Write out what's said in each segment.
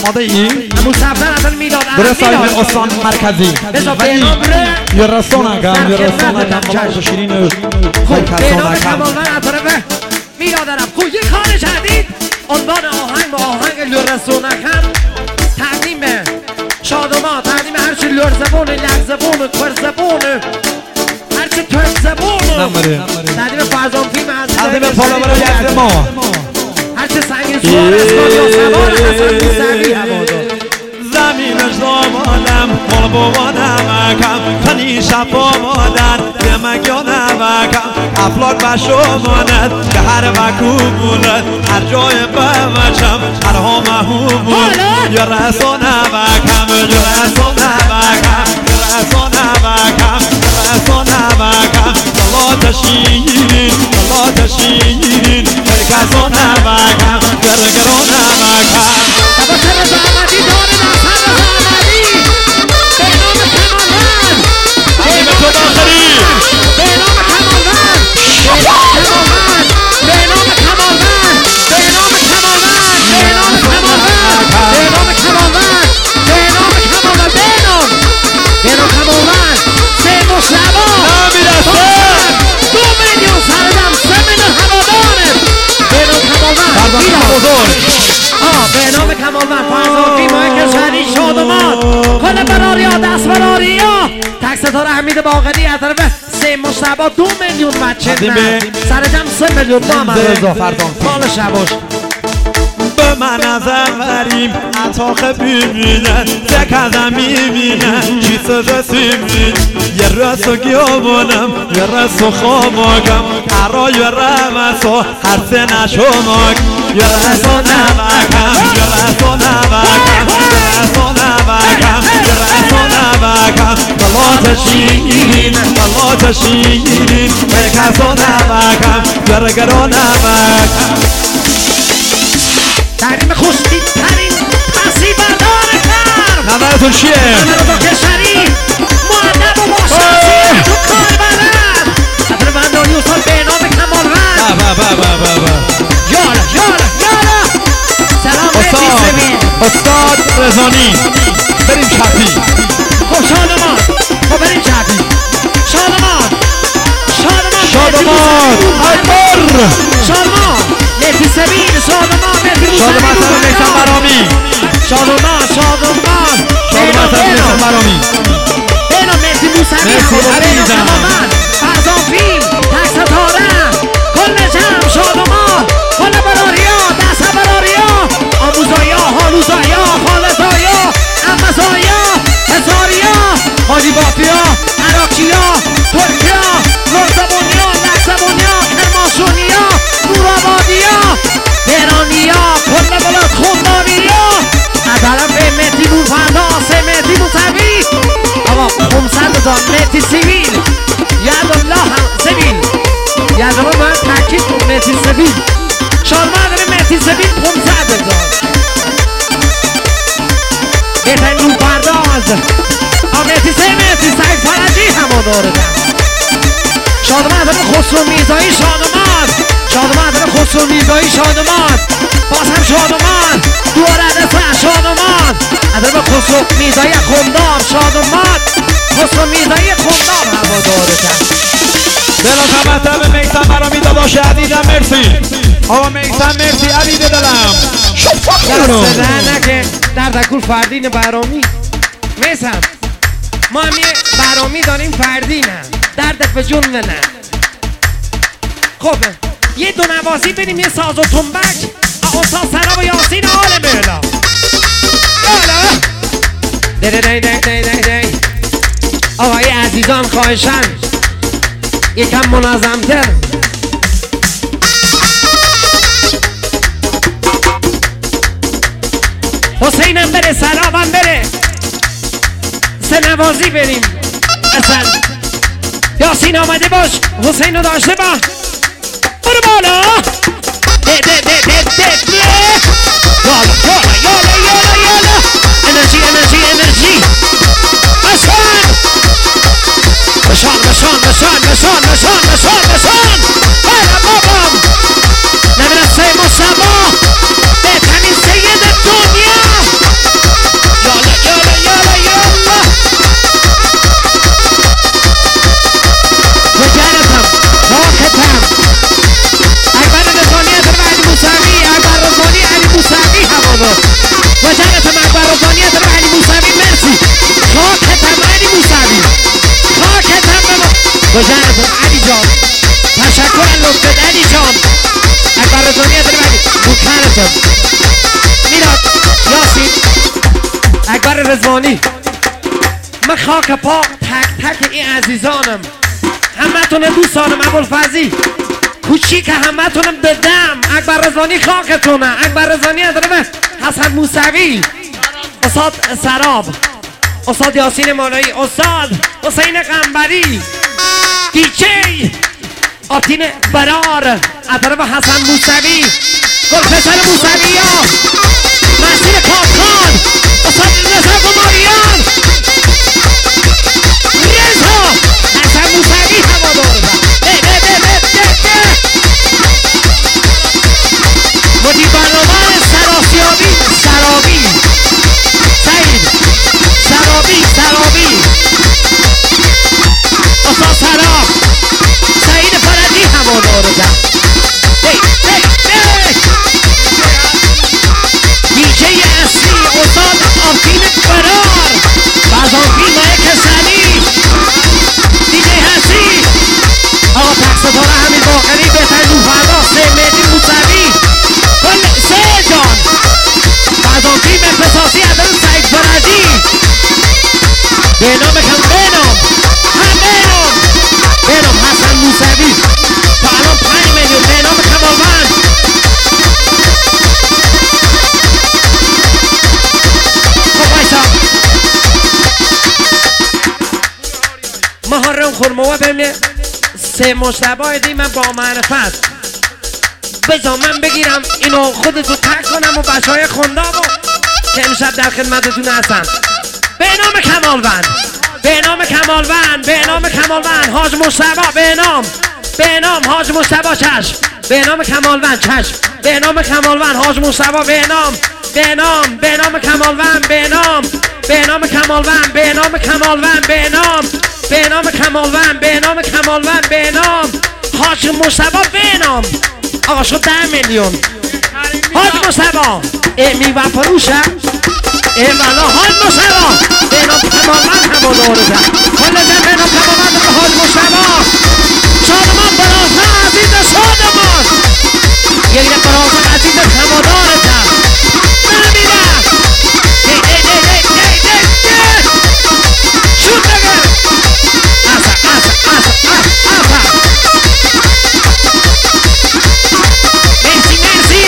آماده ای؟ مصطفی اصلا میداد برای صاحب استان مرکزی یه رسون اگم یه رسون اگم بلند شیرین به نام کمالمند از طرف میداد عرب خب یه کار جدید عنوان آهنگ با آهنگ لرسون اگم تقدیم به شادوما تقدیم هرچی لر زبون لگ زبون کور زبون هرچی ترک زبون تقدیم فرزان فیلم از تقدیم پالا برای یک ما هرچی سنگین سوار اسکان یا سوار حسن موسوی هوادار زمینش دامادم مال بابانم اکم تنی شب آمادن یمک یا نمکم افلاک بشماند که هر وکو بولد هر جای بمچم هر ها محوم بود یا رسو نمکم یا رسو نمکم یا رسو نمکم یا رسو نمکم الله تشیرین الله تشیرین کسو نمکم گرگرو نمکم به نام کمالمند فرزان فیلم کشوری شادمان کل براریا دست براریا تک ستاره حمید باقری از طرف 3 مشتبه 2 میلیون بچه نه سر جمع 3 میلیون محمد رضا فردان مال شباش به من از اولیم عطاق ببینن تک ازم میبینن چی رسیمین یه رسو گیابونم یه رسو خاماکم هرای رمسو هر سه نشماک یه رسو نمکم یه رسو نمکم یه رسو نمکم یه رسو نمکم دلات شیرین دلات شیرین به کسو نمکم گرگرو نمکم تقدیم خوشتین ترین پسی بردار کرد نمتون چیه؟ نمتون کشوری مؤدب و باشد تو کار بلد اطر بندانی استاد به نام کمالمند یالا یالا یالا سلام مهدی سویل استاد رضانی بریم چپی خب شادمان خب بریم چپی شادمان شادمان شادمان اکبر شادمان مهدی سویل شادمان مهدی موسوی شادمان سر میسم برامی شادمان شادمان شادمان سر میسم برامی بینا مهدی موسوی بینا کمالمند فرزان فیلم تک ستاره کل جمع شادمان کل براریا دست براریا آموزایا حالوزایا خالصایا امزایا هزاریا حاجی بافیا عراقیا ترکیا لرزبونیا لحظبونیا کرماشونیا نورآبادیا تهرانیا کل بلد خونداریا از طرف مهدی نورفردا سه مهدی موسوی آقا 500,000 مهدی سیویل یدالله سیویل یدالله باید تاکید کن مهدی سیویل شادمان داره مهدی سیویل 500,000 بهترین نورپرداز مهدی سعید فرجی همه داردن شادمان داره خسرو میرزایی شادمان شادمان داره خسرو میرزایی شادمان باز هم شادمان دوارده سر شادمان داره خسرو میرزایی خمدار شادمان خسرو میرزایی خمدار همه داردن دلم تمتع به میسم برامی داداش عزیزم مرسی آقا میسم مرسی عزیز دلم دست در نکه در دکور فردین برامی میسم ما هم یه برامی داریم فردین هم دردت به جون نه خب یه دو نوازی بریم یه ساز و تنبک استاد سراب و یاسین آل بیلا آقای عزیزان خواهشن یکم منظمتر حسینم بره سرابم بره سه نوازی بریم اصلا یاسین آمده باش حسین رو داشته با برو بالا ده ده ده ده ده ده یالا یالا یالا یالا یالا انرژی انرژی انرژی بشان بشان بشان بشان بشان بشان بشان بشان هلا بابام نمیرسه مصبا بهترین سید دنیا رضوانی. من خاک پا تک تک این عزیزانم، همه تونم دوستانم، ابوالفضلی کوچیک همه تونم ددم. اکبر رضوانی خاکتونه، اکبر رضوانی ادرمه، حسن موسوی، استاد سراب، استاد یاسین مولایی، استاد حسین قنبری، دیجی آتین برار ادرمه، حسن موسوی، گلپسر موسوی ها، مسیر کاکان، استاد رضا گماریان، رضا حسن موسوی هوادار مدیر برنامه سراسیابی سرابی سعید سرابی استاد سراب سعید فرجی هوادار دیجی اصلی استاد آفین برار بازانفی مایک سلی دیجی هستی آقا تقصداره همین باقری بهترین روفردا سه مهدی موسوی کل سه جان بازانفی اختصاصی عدل سعید فرجی بینام کم بینام حسن موسوی تا الان 5 میلیون بینام کمالوند محرم خورموه ببینه سه مشتبه دی من با معرفت بذار من بگیرم اینو خودتو تک کنم و بچه های خوندابو که امشب در خدمتتون هستن. به نام کمالوند حاج مشتبه به نام حاج مشتبه چشم به نام کمالوند چشم به نام کمالوند حاج مشتبه به نام کمالوند به نام کمالوند حاج مشتبه به نام آقا شد 10 میلیون حاج مشتبه میوه فروشه والا حاج مشتبه به نام کمالوند هوادار زد کل زن به نام کمالوند به حاج مشتبه شادمان برازه عزیز شادمان یه برازه عزیز هوادار زد نمیره شود بگر مرسی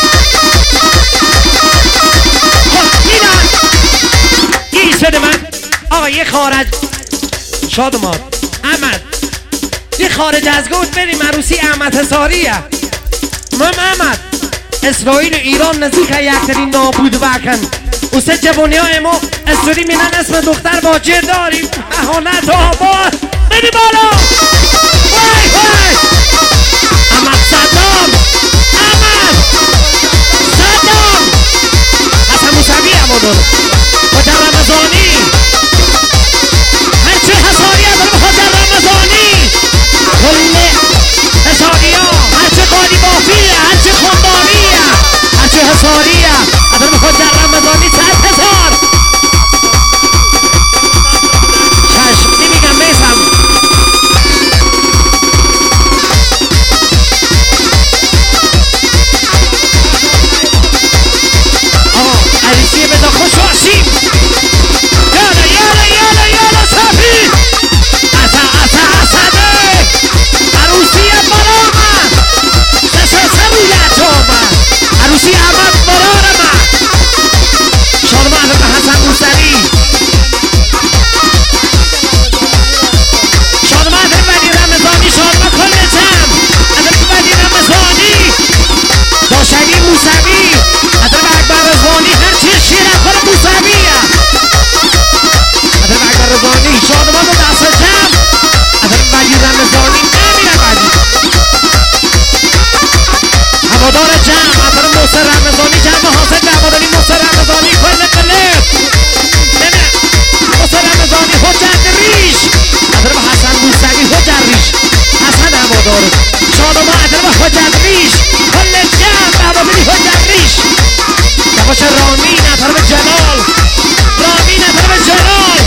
خب میرن گیس بده من آقا یه خارج شادمان احمد یه خارج از گفت بریم عروسی احمد حساریه احمد اسرائیل و ایران نزدیک یکترین نابود وکن او سه جوانی های ما اسرائیلی میرن اسم دختر باجر داریم اهانت آباد بری بالا وای احمد صدام حسن موسوی هوادار حاج رمضانی هرچه حساریه دارم حاج رمضانی کل حساری ها هرچه قالی بافیه هرچه خنداریه هرچه حساریه دارم حاج رمضانی 100,000